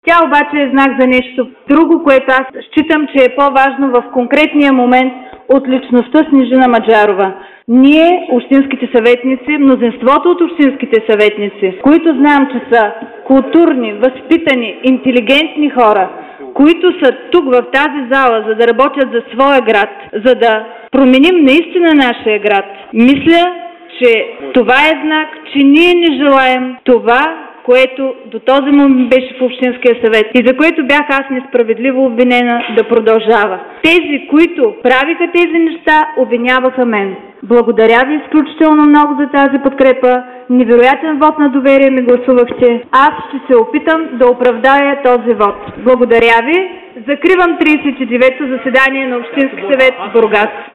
Тя обаче е знак за нещо друго, което аз считам, че е по-важно в конкретния момент от личността Снежина Маджарова. Ние, общинските съветници, мнозинството от общинските съветници, които знаем, че са културни, възпитани, интелигентни хора, които са тук в тази зала, за да работят за своя град, за да променим наистина нашия град, мисля, че това е знак, че ние не желаем това, което до този момент беше в Общинския съвет и за което бях аз несправедливо обвинена, да продължава. Тези, които правиха тези неща, обвиняваха мен. Благодаря ви изключително много за тази подкрепа. Невероятен вот на доверие ми гласувахте. Аз ще се опитам да оправдая този вот. Благодаря ви. Закривам 39-то заседание на Общински съвет в Бургас.